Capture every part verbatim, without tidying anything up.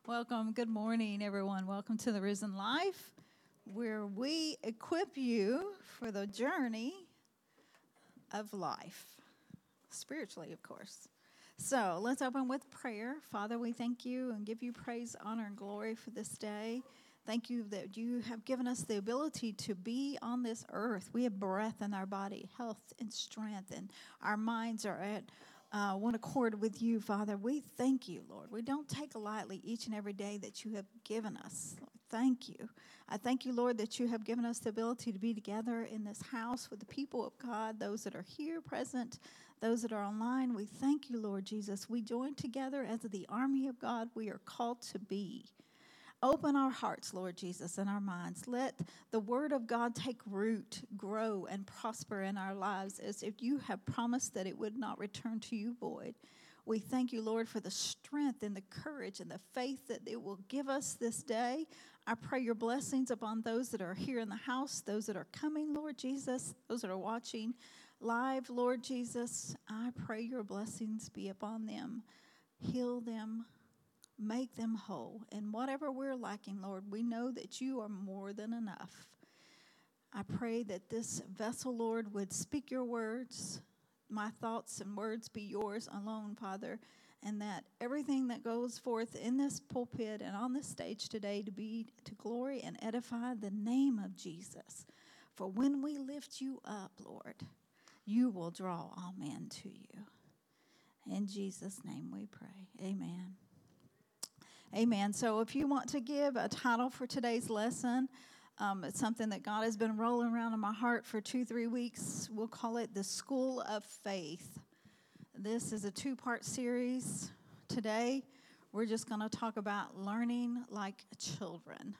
Welcome. Good morning, everyone. Welcome to the Risen Life, where we equip you for the journey of life, spiritually, of course. So let's open with prayer. Father, we thank you and give you praise, honor, and glory for this day. Thank you that you have given us the ability to be on this earth. We have breath in our body, health and strength, and our minds are at Uh, one accord with you, Father. We thank you, Lord. We don't take lightly each and every day that you have given us. Lord, thank you. I thank you, Lord, that you have given us the ability to be together in this house with the people of God, those that are here present, those that are online. We thank you, Lord Jesus. We join together as the army of God we are called to be. Open our hearts, Lord Jesus, and our minds. Let the word of God take root, grow, and prosper in our lives as if you have promised that it would not return to you void. We thank you, Lord, for the strength and the courage and the faith that it will give us this day. I pray your blessings upon those that are here in the house, those that are coming, Lord Jesus, those that are watching live, Lord Jesus. I pray your blessings be upon them. Heal them. Make them whole. And whatever we're lacking, Lord, we know that you are more than enough. I pray that this vessel, Lord, would speak your words. My thoughts and words be yours alone, Father. And that everything that goes forth in this pulpit and on this stage today to be to glory and edify the name of Jesus. For when we lift you up, Lord, you will draw all men to you. In Jesus' name we pray. Amen. Amen. So if you want to give a title for today's lesson, um, it's something that God has been rolling around in my heart for two, three weeks. We'll call it the School of Faith. This is a two-part series. Today, we're just going to talk about learning like children.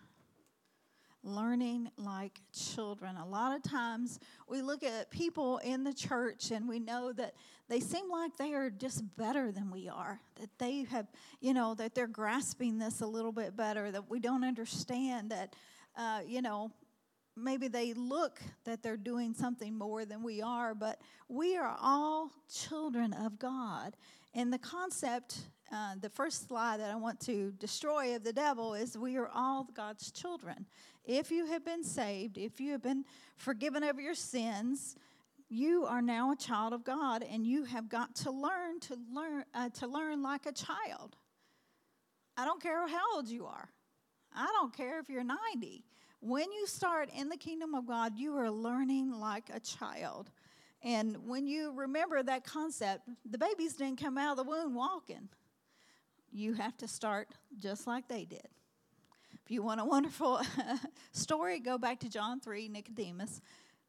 Learning like children. A lot of times we look at people in the church and we know that they seem like they are just better than we are. That they have, you know, that they're grasping this a little bit better. That we don't understand that, uh, you know, maybe they look that they're doing something more than we are. But we are all children of God. And the concept, uh, the first slide that I want to destroy of the devil is we are all God's children. If you have been saved, if you have been forgiven of your sins, you are now a child of God, and you have got to learn to learn uh, to learn like a child. I don't care how old you are. I don't care if you're ninety. When you start in the kingdom of God, you are learning like a child. And when you remember that concept, the babies didn't come out of the womb walking. You have to start just like they did. If you want a wonderful story, go back to John three, Nicodemus.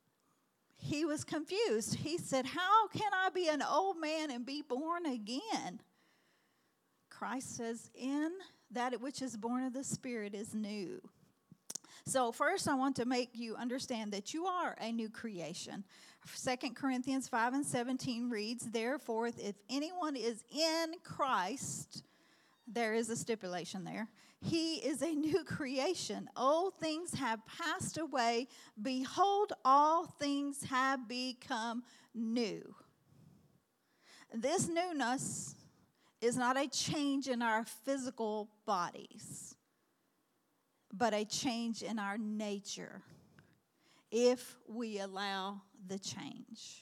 He was confused. He said, how can I be an old man and be born again? Christ says, in that which is born of the Spirit is new. So first I want to make you understand that you are a new creation. Second Corinthians five and seventeen reads, therefore, if anyone is in Christ, there is a stipulation there. He is a new creation. Old things have passed away. Behold, all things have become new. This newness is not a change in our physical bodies, but a change in our nature if we allow the change.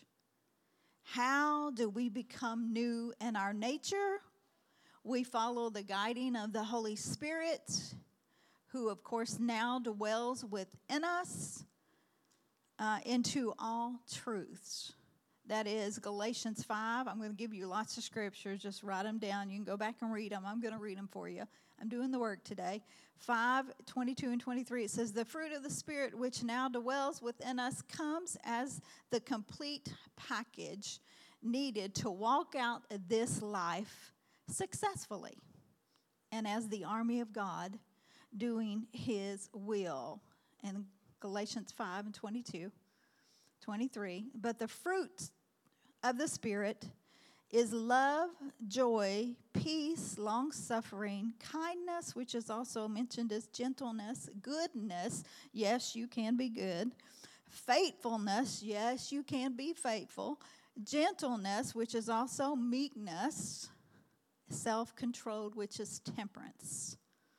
How do we become new in our nature? We follow the guiding of the Holy Spirit, who, of course, now dwells within us uh, into all truths. That is Galatians five. I'm going to give you lots of scriptures. Just write them down. You can go back and read them. I'm going to read them for you. I'm doing the work today. five, twenty-two and twenty-three. It says, the fruit of the Spirit which now dwells within us comes as the complete package needed to walk out this life successfully and as the army of God doing his will. And Galatians five and twenty-two, twenty-three. But the fruit of the Spirit is love, joy, peace, long-suffering, kindness, which is also mentioned as gentleness, goodness, yes, you can be good, faithfulness, yes, you can be faithful, gentleness, which is also meekness, self-controlled, which is temperance.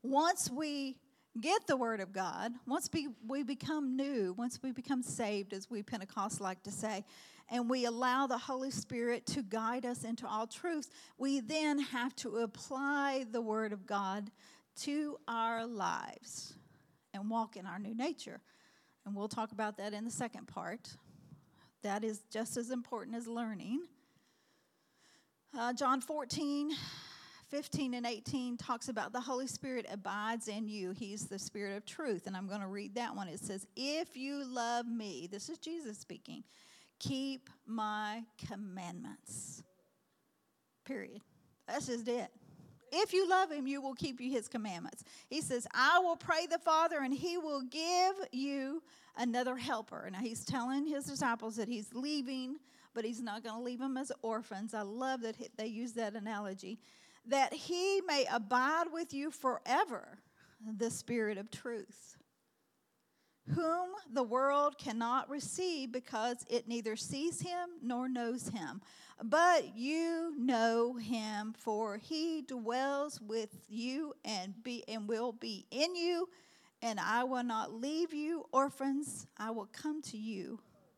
once we get the Word of God, once we, we become new, once we become saved, as we Pentecostals like to say, and we allow the Holy Spirit to guide us into all truth, we then have to apply the Word of God to our lives and walk in our new nature. And we'll talk about that in the second part. That is just as important as learning. Uh, John fourteen, fifteen and eighteen talks about the Holy Spirit abides in you. He's the Spirit of truth. And I'm going to read that one. It says, if you love me, this is Jesus speaking, keep my commandments. Period. That's just it. If you love him, you will keep you his commandments. He says, I will pray the Father, and he will give you another helper. Now, he's telling his disciples that he's leaving, but he's not going to leave them as orphans. I love that they use that analogy. That he may abide with you forever, the Spirit of truth, whom the world cannot receive because it neither sees him nor knows him. But you know him, for he dwells with you and be and will be in you. And I will not leave you orphans. I will come to you.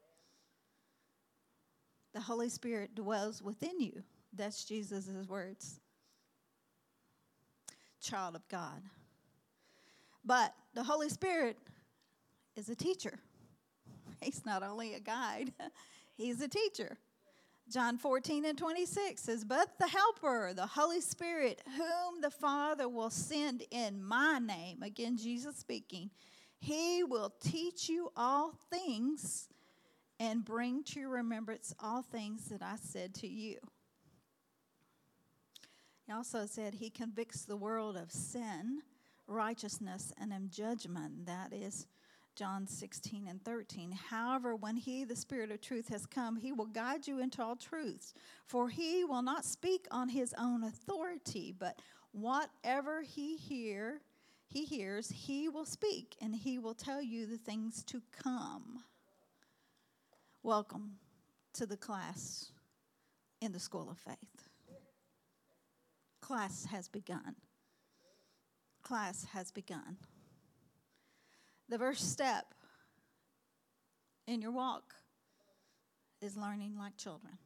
The Holy Spirit dwells within you. That's Jesus' words. Child of God. But the Holy Spirit is a teacher. He's not only a guide, he's a teacher. John fourteen and twenty-six says, but the Helper, the Holy Spirit, whom the Father will send in my name, again, Jesus speaking, he will teach you all things and bring to your remembrance all things that I said to you. He also said he convicts the world of sin, righteousness, and of judgment. That is John sixteen and thirteen. However, when he, the Spirit of truth, has come, he will guide you into all truths. For he will not speak on his own authority, but whatever he hear, he hears, he will speak, and he will tell you the things to come. Welcome to the class in the School of Faith. Class has begun. Class has begun. The first step in your walk is learning like children.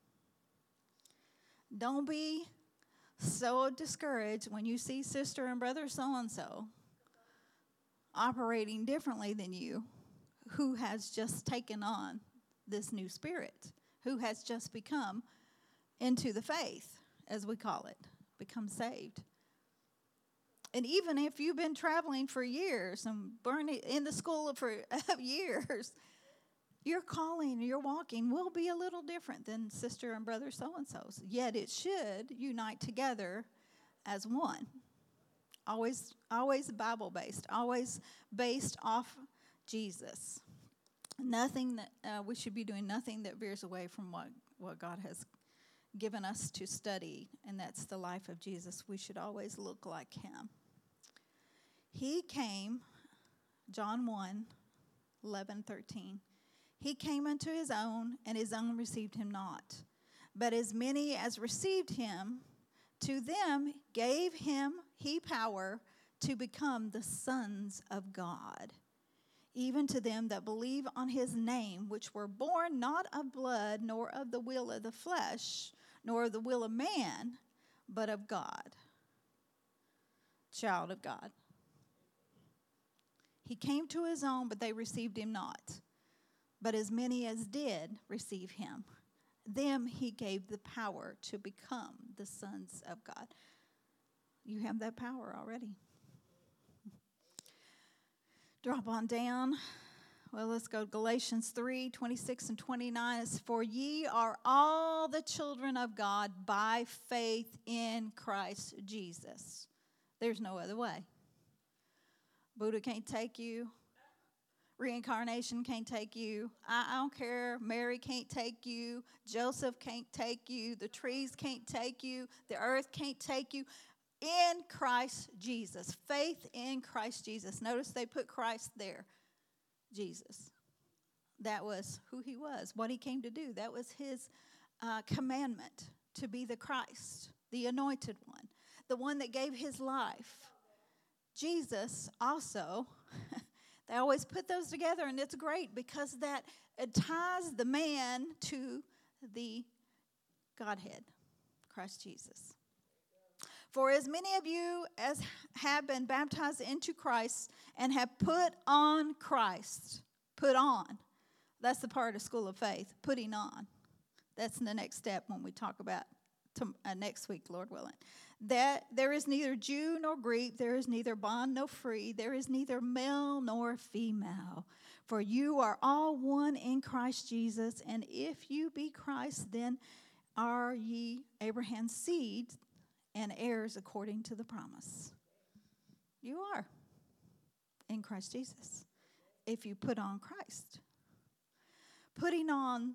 Don't be so discouraged when you see sister and brother so-and-so operating differently than you, who has just taken on this new spirit, who has just become into the faith, as we call it, become saved. And even if you've been traveling for years and burning in the school for years, your calling, your walking will be a little different than sister and brother so-and-so's. Yet it should unite together as one. Always, always Bible-based, always based off Jesus. Nothing that uh, we should be doing nothing that veers away from what, what God has given us to study, and that's the life of Jesus. We should always look like him. He came, John one, eleven, thirteen. He came unto his own, and his own received him not. But as many as received him, to them gave him he power to become the sons of God, even to them that believe on his name, which were born not of blood, nor of the will of the flesh, nor of the will of man, but of God. Child of God. He came to his own, but they received him not. But as many as did receive him, them he gave the power to become the sons of God. You have that power already. Drop on down. Well, let's go to Galatians three, twenty-six and twenty-nine. It's, for ye are all the children of God by faith in Christ Jesus. There's no other way. Buddha can't take you. Reincarnation can't take you. I, I don't care. Mary can't take you. Joseph can't take you. The trees can't take you. The earth can't take you. In Christ Jesus. Faith in Christ Jesus. Notice they put Christ there. Jesus. That was who he was, what he came to do. That was his uh, commandment, to be the Christ, the anointed one, the one that gave his life Jesus also, they always put those together, and it's great because that it ties the man to the Godhead, Christ Jesus. For as many of you as have been baptized into Christ and have put on Christ, put on. That's the part of School of Faith, putting on. That's the next step when we talk about to, uh, next week, Lord willing. That there is neither Jew nor Greek, there is neither bond nor free, there is neither male nor female. For you are all one in Christ Jesus, and if you be Christ, then are ye Abraham's seed and heirs according to the promise. You are in Christ Jesus if you put on Christ. Putting on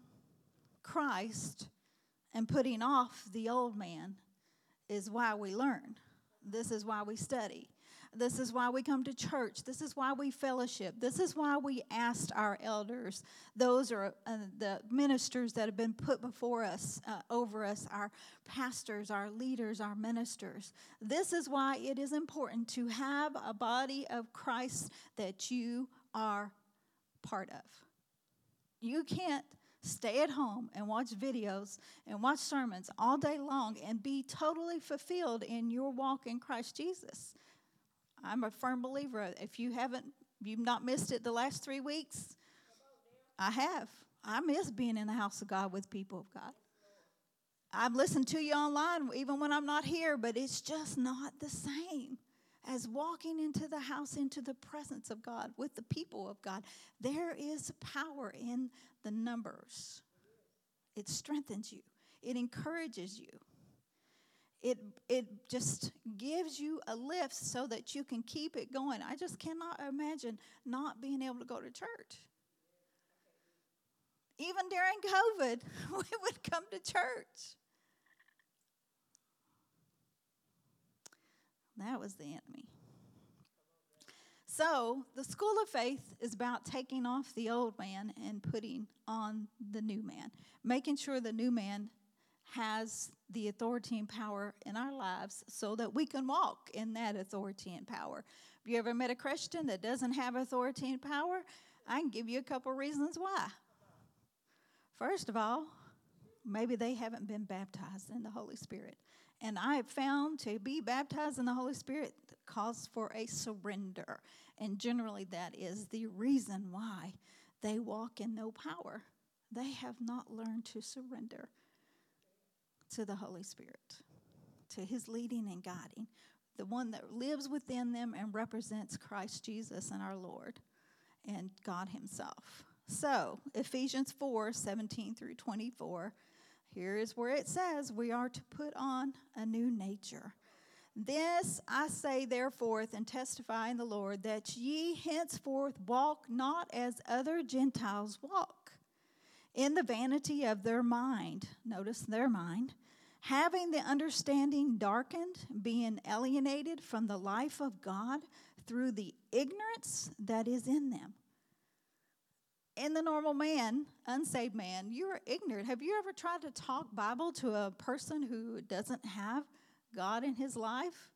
Christ and putting off the old man is why we learn. This is why we study. This is why we come to church. This is why we fellowship. This is why we asked our elders. Those are uh, the ministers that have been put before us, uh, over us, our pastors, our leaders, our ministers. This is why it is important to have a body of Christ that you are part of. You can't stay at home and watch videos and watch sermons all day long and be totally fulfilled in your walk in Christ Jesus. I'm a firm believer. If you haven't, you've not missed it the last three weeks, I have. I miss being in the house of God with people of God. I've listened to you online even when I'm not here, but it's just not the same as walking into the house, into the presence of God with the people of God. There is power in the numbers. It strengthens you. It encourages you. It it just gives you a lift so that you can keep it going. I just cannot imagine not being able to go to church. Even during COVID, we would come to church. That was the enemy. So the School of Faith is about taking off the old man and putting on the new man, making sure the new man has the authority and power in our lives so that we can walk in that authority and power. Have you ever met a Christian that doesn't have authority and power? I can give you a couple reasons why. First of all, maybe they haven't been baptized in the Holy Spirit. And I have found to be baptized in the Holy Spirit calls for a surrender. And generally that is the reason why they walk in no power. They have not learned to surrender to the Holy Spirit, to his leading and guiding, the one that lives within them and represents Christ Jesus and our Lord and God himself. So, Ephesians four, seventeen through twenty-four, here is where it says we are to put on a new nature. This I say therefore and testify in the Lord, that ye henceforth walk not as other Gentiles walk, in the vanity of their mind. Notice their mind. Having the understanding darkened, being alienated from the life of God through the ignorance that is in them. In the normal man, unsaved man, you're ignorant. Have you ever tried to talk Bible to a person who doesn't have God in his life?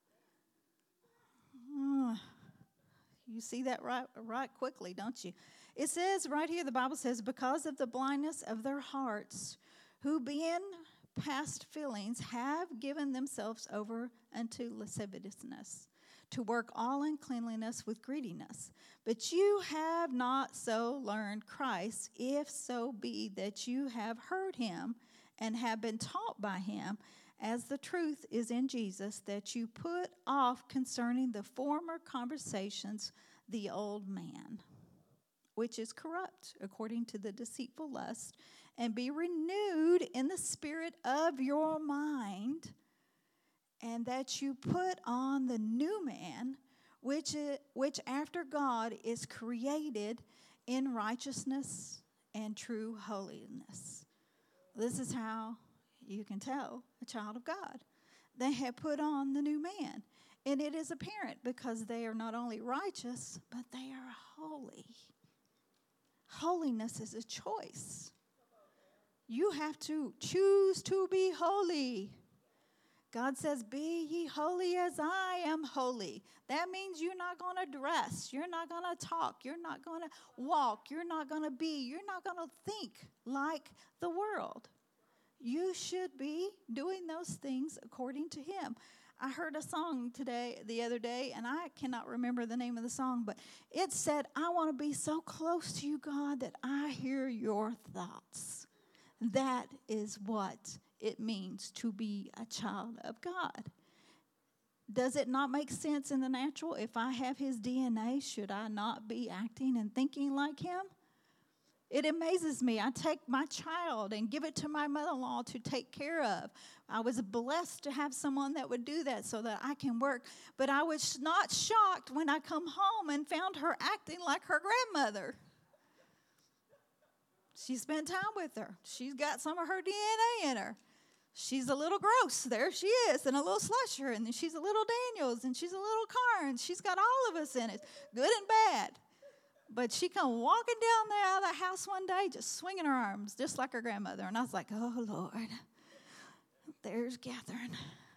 Oh, you see that right, right quickly, don't you? It says right here, the Bible says, because of the blindness of their hearts, who being past feelings have given themselves over unto lasciviousness, to work all uncleanliness with greediness. But you have not so learned Christ, if so be that you have heard him and have been taught by him, as the truth is in Jesus, that you put off concerning the former conversations the old man, which is corrupt according to the deceitful lust, and be renewed in the spirit of your mind, and that you put on the new man, which is, which after God is created in righteousness and true holiness. This is how you can tell a child of God. They have put on the new man. And it is apparent because they are not only righteous, but they are holy. Holiness is a choice. You have to choose to be holy. God says, be ye holy as I am holy. That means you're not going to dress. You're not going to talk. You're not going to walk. You're not going to be. You're not going to think like the world. You should be doing those things according to him. I heard a song today, the other day, and I cannot remember the name of the song, but it said, I want to be so close to you, God, that I hear your thoughts. That is what it means to be a child of God. Does it not make sense in the natural? If I have his D N A, should I not be acting and thinking like him? It amazes me. I take my child and give it to my mother-in-law to take care of. I was blessed to have someone that would do that so that I can work. But I was not shocked when I come home and found her acting like her grandmother. She spent time with her. She's got some of her D N A in her. She's a little gross. There she is, and a little slusher, and then she's a little Daniels, and she's a little Carn. She's got all of us in it, good and bad. But she come walking down there out of the house one day, just swinging her arms, just like her grandmother. And I was like, oh, Lord, there's Catherine.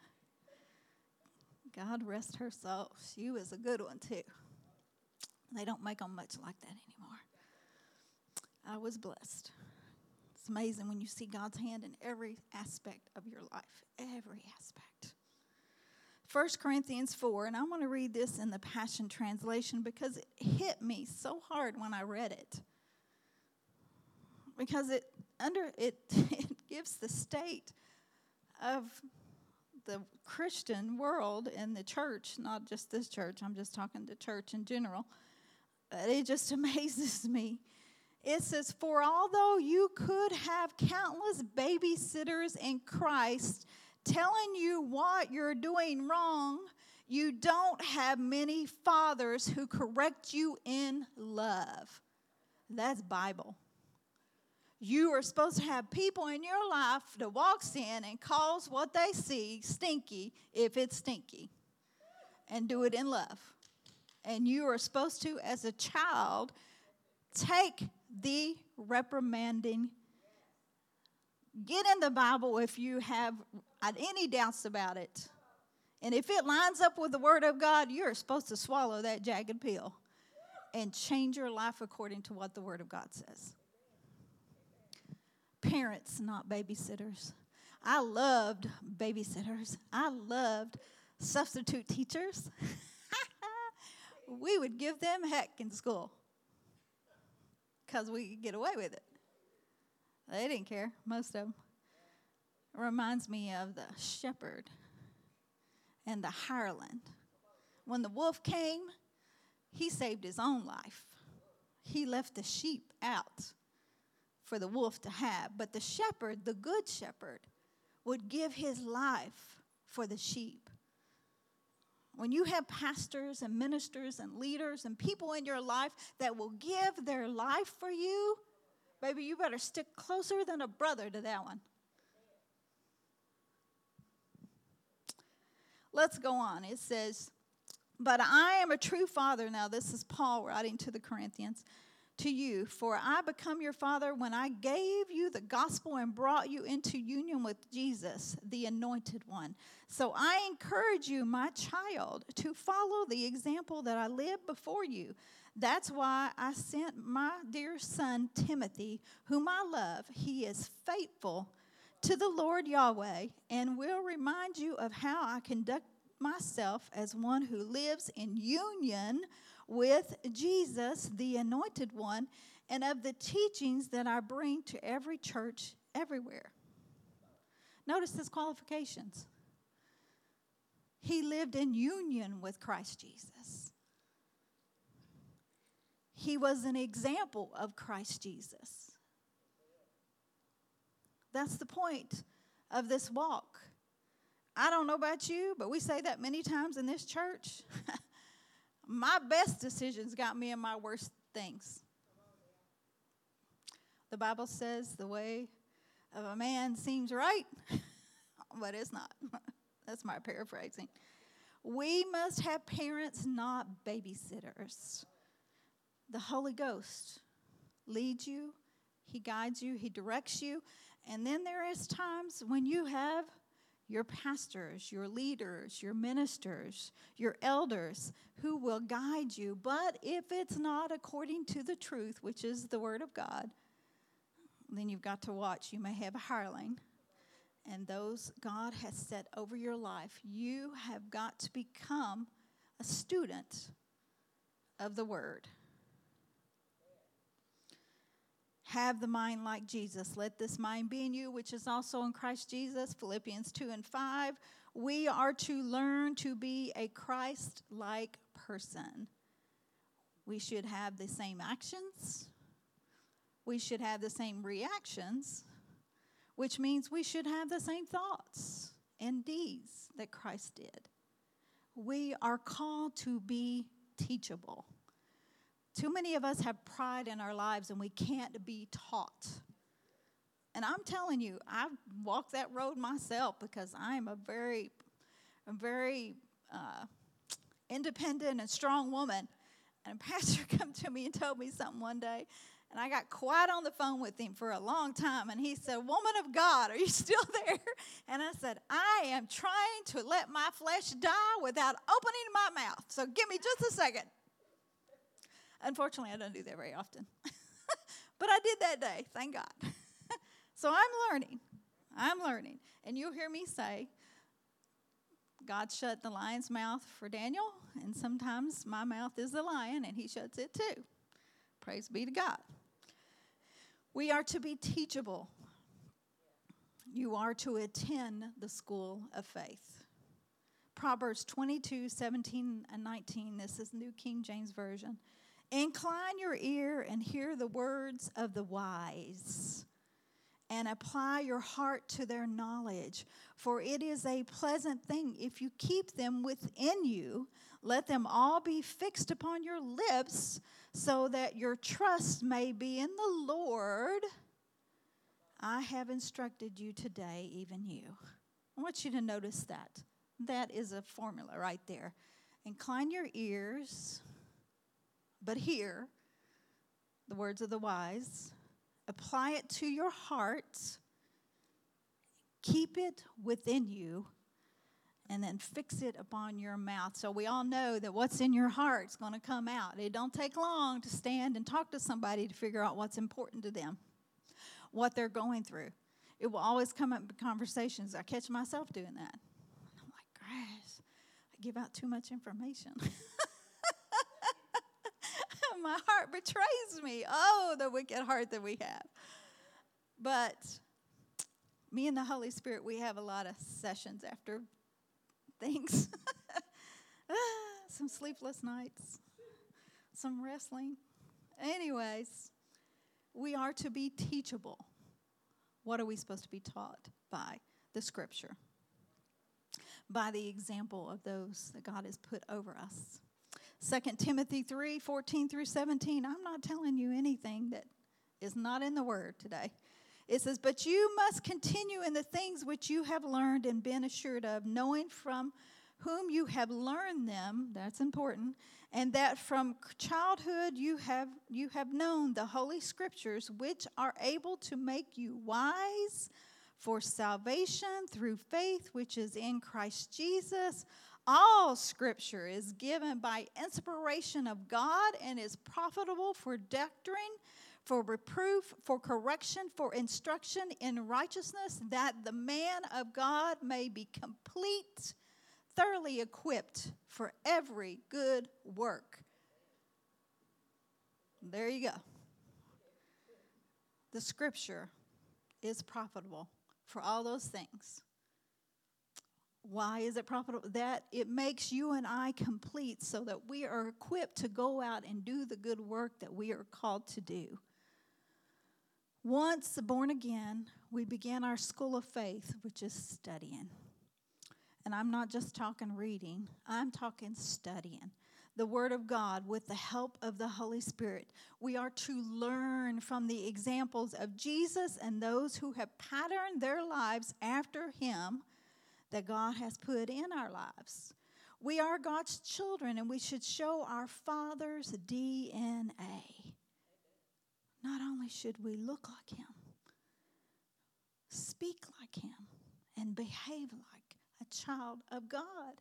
God rest her soul. She was a good one, too. They don't make them much like that anymore. I was blessed. It's amazing when you see God's hand in every aspect of your life, every aspect. First Corinthians four, and I want to read this in the Passion Translation because it hit me so hard when I read it. Because it under it, it gives the state of the Christian world and the church, not just this church, I'm just talking the church in general. But it just amazes me. It says, for although you could have countless babysitters in Christ telling you what you're doing wrong, you don't have many fathers who correct you in love. That's Bible. You are supposed to have people in your life that walks in and calls what they see stinky if it's stinky, and do it in love. And you are supposed to, as a child, take the reprimanding. Get in the Bible if you have any doubts about it. And if it lines up with the Word of God, you're supposed to swallow that jagged pill and change your life according to what the Word of God says. Parents, not babysitters. I loved babysitters. I loved substitute teachers. We would give them heck in school because we could get away with it. They didn't care, most of them. It reminds me of the shepherd and the hireling. When the wolf came, he saved his own life. He left the sheep out for the wolf to have. But the shepherd, the good shepherd, would give his life for the sheep. When you have pastors and ministers and leaders and people in your life that will give their life for you, baby, you better stick closer than a brother to that one. Let's go on. It says, but I am a true father. Now, this is Paul writing to the Corinthians. To you, for I become your father when I gave you the gospel and brought you into union with Jesus, the anointed one. So I encourage you, my child, to follow the example that I live before you. That's why I sent my dear son, Timothy, whom I love. He is faithful to the Lord Yahweh and will remind you of how I conduct myself as one who lives in union with Jesus, the anointed one, and of the teachings that I bring to every church everywhere. Notice his qualifications. He lived in union with Christ Jesus. He was an example of Christ Jesus. That's the point of this walk. I don't know about you, but we say that many times in this church. My best decisions got me in my worst things. The Bible says the way of a man seems right, but it's not. That's my paraphrasing. We must have parents, not babysitters. The Holy Ghost leads you, he guides you, he directs you, and then there is times when you have your pastors, your leaders, your ministers, your elders who will guide you. But if it's not according to the truth, which is the Word of God, then you've got to watch. You may have a hireling. And those God has set over your life, you have got to become a student of the Word. Have the mind like Jesus. Let this mind be in you, which is also in Christ Jesus. Philippians two and five. We are to learn to be a Christ-like person. We should have the same actions. We should have the same reactions, which means we should have the same thoughts and deeds that Christ did. We are called to be teachable. Too many of us have pride in our lives and we can't be taught. And I'm telling you, I've walked that road myself because I'm a very, a very uh, independent and strong woman. And a pastor came to me and told me something one day. And I got quiet on the phone with him for a long time. And he said, "Woman of God, are you still there?" And I said, "I am trying to let my flesh die without opening my mouth. So give me just a second." Unfortunately, I don't do that very often. But I did that day, thank God. So I'm learning. I'm learning. And you'll hear me say, God shut the lion's mouth for Daniel. And sometimes my mouth is the lion, and he shuts it too. Praise be to God. We are to be teachable. You are to attend the school of faith. Proverbs twenty-two, seventeen and nineteen. This is New King James Version. Incline your ear and hear the words of the wise, and apply your heart to their knowledge. For it is a pleasant thing if you keep them within you. Let them all be fixed upon your lips, so that your trust may be in the Lord. I have instructed you today, even you. I want you to notice that. That is a formula right there. Incline your ears, but hear the words of the wise. Apply it to your heart. Keep it within you. And then fix it upon your mouth. So we all know that what's in your heart is going to come out. It don't take long to stand and talk to somebody to figure out what's important to them, what they're going through. It will always come up in conversations. I catch myself doing that. I'm like, gosh, I give out too much information. My heart betrays me. Oh, the wicked heart that we have. But me and the Holy Spirit, we have a lot of sessions after things. Some sleepless nights. Some wrestling. Anyways, we are to be teachable. What are we supposed to be taught by? The Scripture. By the example of those that God has put over us. Second Timothy three, fourteen through seventeen. I'm not telling you anything that is not in the Word today. It says, "But you must continue in the things which you have learned and been assured of, knowing from whom you have learned them," that's important, "and that from childhood you have you have known the Holy Scriptures, which are able to make you wise for salvation through faith which is in Christ Jesus. All Scripture is given by inspiration of God and is profitable for doctrine, for reproof, for correction, for instruction in righteousness, that the man of God may be complete, thoroughly equipped for every good work." There you go. The Scripture is profitable for all those things. Why is it profitable? That it makes you and I complete so that we are equipped to go out and do the good work that we are called to do. Once born again, we begin our school of faith, which is studying. And I'm not just talking reading, I'm talking studying. The Word of God with the help of the Holy Spirit. We are to learn from the examples of Jesus and those who have patterned their lives after Him that God has put in our lives. We are God's children, and we should show our Father's D N A. Not only should we look like Him, speak like Him, and behave like a child of God.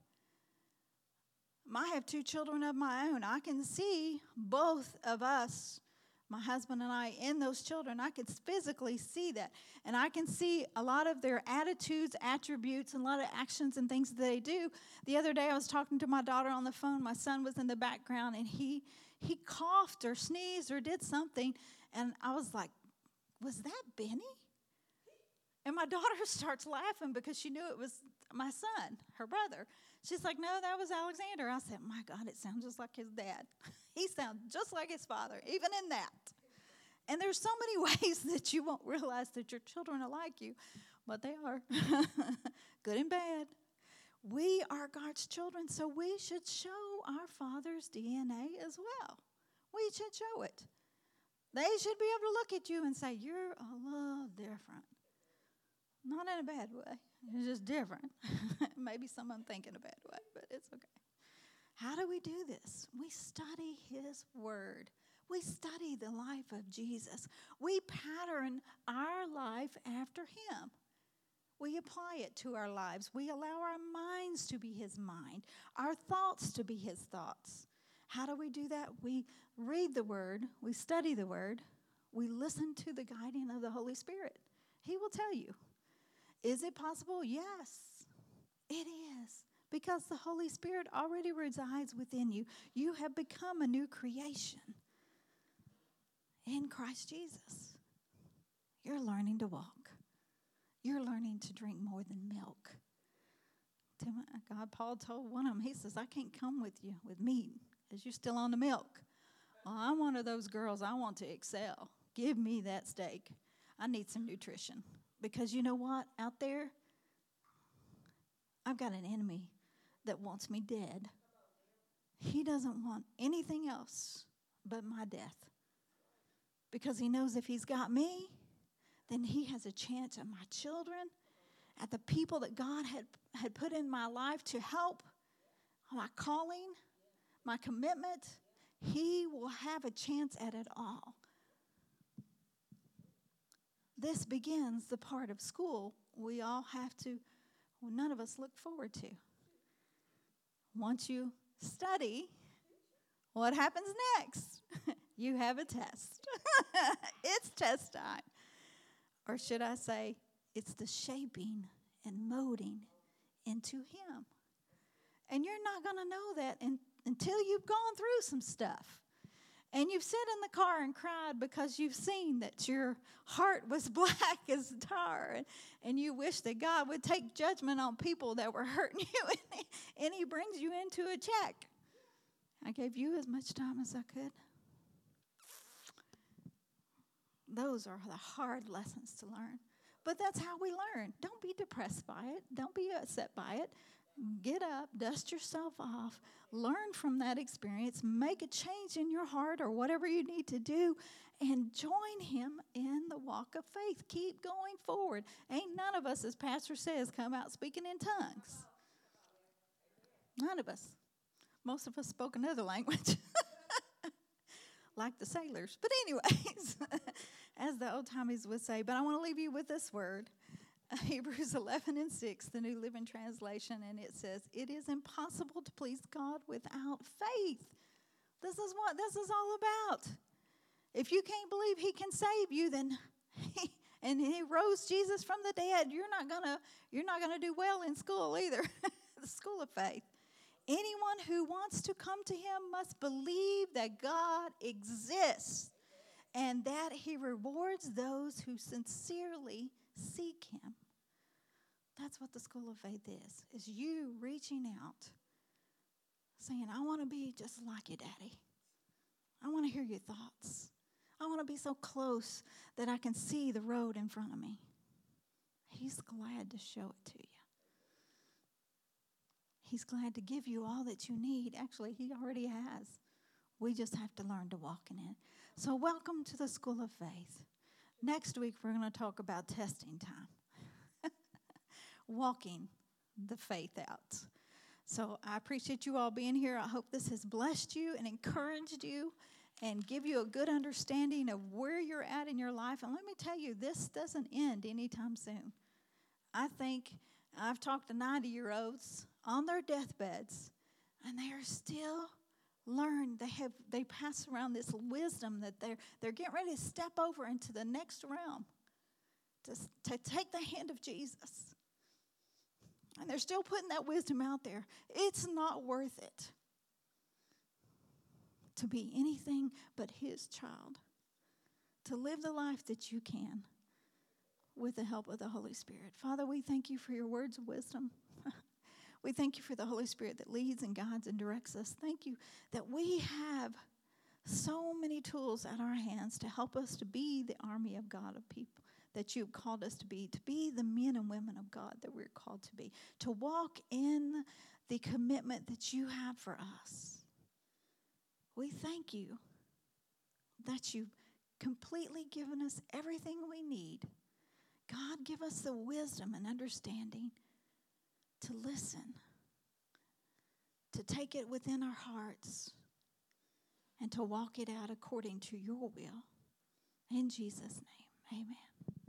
I have two children of my own. I can see both of us, my husband and I, in those children. I can physically see that. And I can see a lot of their attitudes, attributes, and a lot of actions and things that they do. The other day I was talking to my daughter on the phone. My son was in the background, and he he coughed or sneezed or did something. And I was like, was that Benny? And my daughter starts laughing because she knew it was my son, her brother. She's like, no, that was Alexander. I said, my God, it sounds just like his dad. He sounds just like his father, even in that. And there's so many ways that you won't realize that your children are like you, but they are, good and bad. We are God's children, so we should show our Father's D N A as well. We should show it. They should be able to look at you and say, you're a little different. Not in a bad way. It's just different. Maybe some of them think in a bad way, but it's okay. How do we do this? We study His Word. We study the life of Jesus. We pattern our life after Him. We apply it to our lives. We allow our minds to be His mind, our thoughts to be His thoughts. How do we do that? We read the Word. We study the Word. We listen to the guiding of the Holy Spirit. He will tell you. Is it possible? Yes, it is. Because the Holy Spirit already resides within you. You have become a new creation in Christ Jesus. You're learning to walk. You're learning to drink more than milk. God, Paul told one of them, he says, I can't come with you with meat because you're still on the milk. Well, I'm one of those girls. I want to excel. Give me that steak. I need some nutrition. Because you know what? Out there, I've got an enemy that wants me dead. He doesn't want anything else but my death. Because he knows if he's got me, then he has a chance at my children, at the people that God had, had put in my life to help, my calling, my commitment. He will have a chance at it all. This begins the part of school we all have to, well, none of us look forward to. Once you study, what happens next? You have a test. It's test time. Or should I say, it's the shaping and molding into Him. And you're not going to know that in, until you've gone through some stuff. And you've sat in the car and cried because you've seen that your heart was black as tar. And, and you wish that God would take judgment on people that were hurting you. And he, and he brings you into a check. I gave you as much time as I could. Those are the hard lessons to learn. But that's how we learn. Don't be depressed by it. Don't be upset by it. Get up, dust yourself off, learn from that experience, make a change in your heart or whatever you need to do, and join Him in the walk of faith. Keep going forward. Ain't none of us, as Pastor says, come out speaking in tongues. None of us. Most of us spoke another language, like the sailors. But anyways, as the old-timers would say, but I want to leave you with this word. Hebrews eleven and six, the New Living Translation, and it says, it is impossible to please God without faith. This is what this is all about. If you can't believe He can save you, then he, and He rose Jesus from the dead, you're not gonna you're not gonna do well in school either. The school of faith. Anyone who wants to come to Him must believe that God exists and that He rewards those who sincerely seek Him. That's what the school of faith is, is you reaching out, saying, I want to be just like you, Daddy. I want to hear your thoughts. I want to be so close that I can see the road in front of me. He's glad to show it to you. He's glad to give you all that you need. Actually, He already has. We just have to learn to walk in it. So welcome to the School of Faith. Next week, we're going to talk about testing time. Walking the faith out. So I appreciate you all being here. I hope this has blessed you and encouraged you and give you a good understanding of where you're at in your life. And let me tell you, this doesn't end anytime soon. I think I've talked to ninety-year-olds on their deathbeds, and they are still learn. They have they pass around this wisdom that they're they're getting ready to step over into the next realm, to, to take the hand of Jesus. And they're still putting that wisdom out there. It's not worth it to be anything but his child, to live the life that you can with the help of the Holy Spirit. Father, we thank you for your words of wisdom. We thank you for the Holy Spirit that leads and guides and directs us. Thank you that we have so many tools at our hands to help us to be the army of God, of people that you've called us to be, to be the men and women of God that we're called to be, to walk in the commitment that you have for us. We thank you that you've completely given us everything we need. God, give us the wisdom and understanding to listen, to take it within our hearts, and to walk it out according to your will. In Jesus' name, amen.